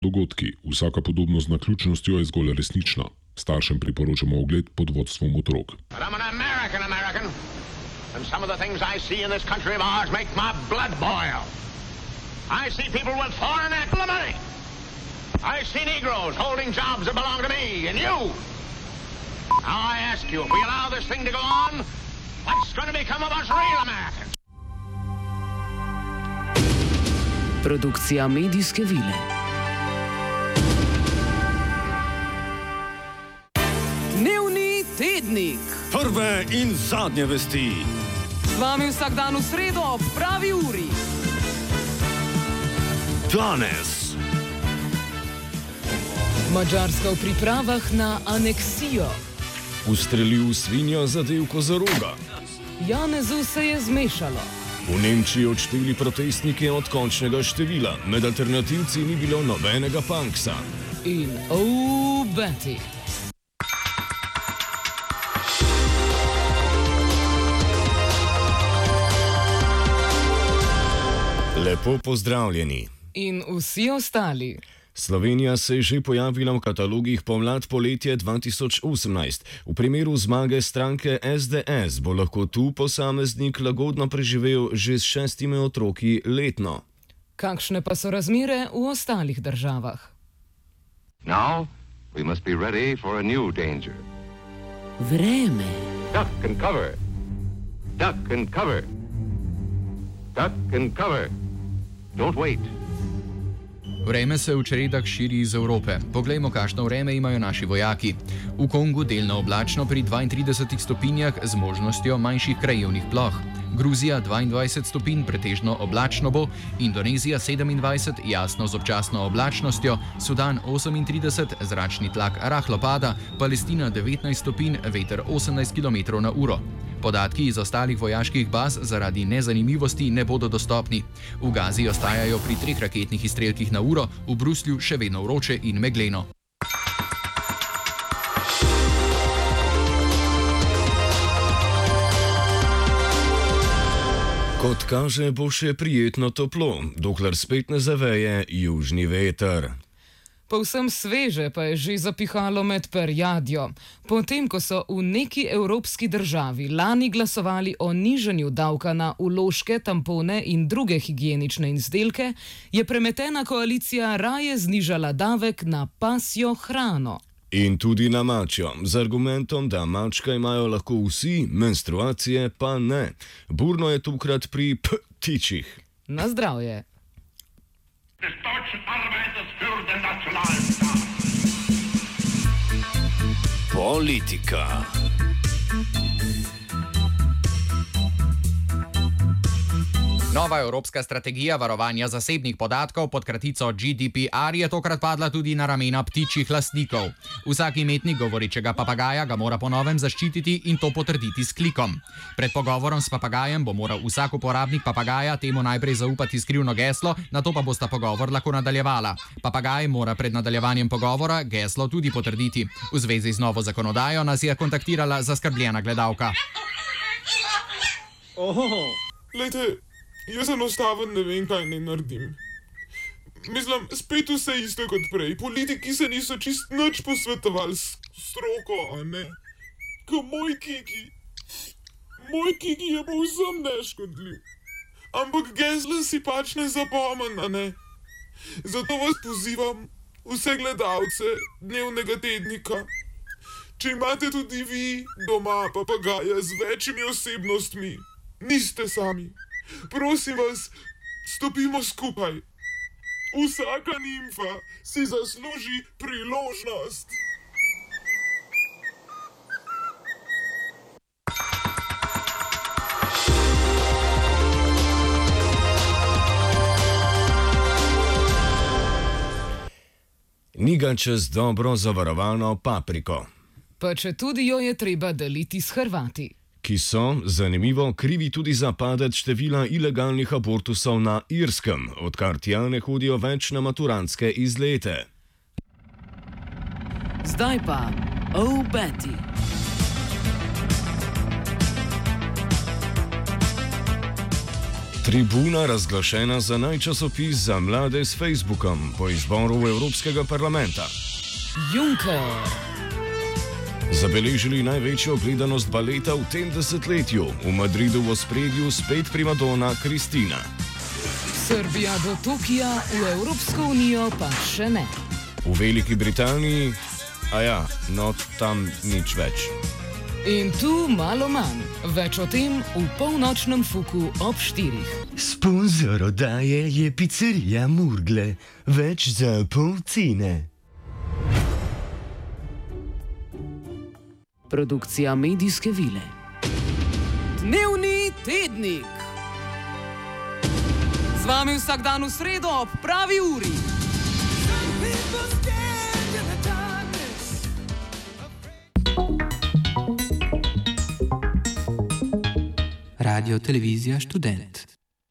Dogodki. Vsaka podobnost z naključnostjo je zgolj resnična. Staršem priporočamo ogled pod vodstvom otrok. And some of the things I see in this country of ours make my blood boil. I see people with foreign acrimony. I see Negroes holding jobs that belong to me and you. Now I ask you, if we allow this thing to go on, what's going to become of us real Americans? Produkcija medijske vile. Dnevni tednik. Prve in zadnje vesti. Z vami vsak dan v sredo ob pravi uri. Danes. Madžarska v pripravah na aneksijo. Ustrelil svinjo zadev kozoroga. Janezu se je zmešalo. V Nemčiji odšteli protestnike od končnega števila. Med alternativci ni bilo nobenega punksa. In Betty. Lepo pozdravljeni. In vsi ostali. Slovenija se je že pojavila v katalogih pomlad-poletje 2018. V primeru zmage stranke SDS bo lahko tu posameznik lagodno preživel že s 6 otroki letno. Kakšne pa so razmere v ostalih državah? Now we must be ready for a new danger. Vreme. Duck and cover. Duck and cover. Duck and cover. Don't wait. Vreme se v čredah širi iz Evrope. Poglejmo, kakšno vreme imajo naši vojaki. V Kongu delno oblačno pri 32 stopinjah z možnostjo manjših krajevnih ploh. Gruzija 22 stopinj, pretežno oblačno bo, Indonezija 27, jasno z občasno oblačnostjo, Sudan 38, zračni tlak rahlo pada, Palestina 19 stopinj, veter 18 km/h. Podatki iz ostalih vojaških baz zaradi nezanimivosti ne bodo dostopni. V Gazi ostajajo pri 3 raketnih izstrelkih na uro, v Bruslju še vedno vroče in megleno. Kot kaže, bo še prijetno toplo, dokler spet ne zaveje južni veter. Povsem sveže pa je že zapihalo med perjadjo. Potem, ko so v neki evropski državi lani glasovali o nižanju davka na vložke, tampone in druge higienične izdelke, je premetena koalicija raje znižala davek na pasjo hrano. In tudi na mačjo, z argumentom, da mačka imajo lahko vsi, menstruacije pa ne. Burno je tokrat pri ptičih. Na zdravje. Politika. Nova evropska strategija varovanja zasebnih podatkov pod kratico GDPR je tokrat padla tudi na ramena ptičjih lastnikov. Vsak imetnik govoričega papagaja ga mora po novem zaščititi in to potrditi s klikom. Pred pogovorom s papagajem bo moral vsak uporabnik papagaja temu najprej zaupati skrivno geslo, nato pa bosta pogovor lahko nadaljevala. Papagaj mora pred nadaljevanjem pogovora geslo tudi potrditi. V zvezi z novo zakonodajo nas je kontaktirala zaskrbljena gledalka. Glejte, jaz enostavno ne vem, kaj naj naredim. Mislim, spet vse isto kot prej. Politiki se niso čist nič posvetovali s stroko, a ne? Ko moj Kiki je povsem neškodljiv. Ampak gesla si pač ne zapomnim, a ne? Zato vas pozivam, vse gledalce dnevnega tednika. Če imate tudi vi doma papagaja z večjimi osebnostmi, niste sami. Prosim vas, stopimo skupaj. Vsaka nimfa si zasluži priložnost. Ni ga čez dobro zavarovano papriko. Pa če tudi jo je treba deliti s Hrvati. Ki so, zanimivo, krivi tudi za padec števila ilegalnih abortusov na Irskem, odkar tja ne hodijo več na maturantske izlete. Zdaj pa Betty. Tribuna razglašena za najčasopis za mlade s Facebookom po izboru Evropskega parlamenta. Juncker. Zabeležili največjo gledanost baleta v tem desetletju. V Madridu v ospredju spet primadona Kristina. Srbija do Tokija, v Evropsko unijo pa še ne. V Veliki Britaniji, no tam nič več. In tu malo manj. Več o tem v polnočnem fuku ob 4. Sponzor oddaje je pizzerija Murgle. Več za pol cene. Produkcija medijske vile. Dnevni tednik. Z vami vsak dan v sredo ob pravi uri. Radio Televizija Študent.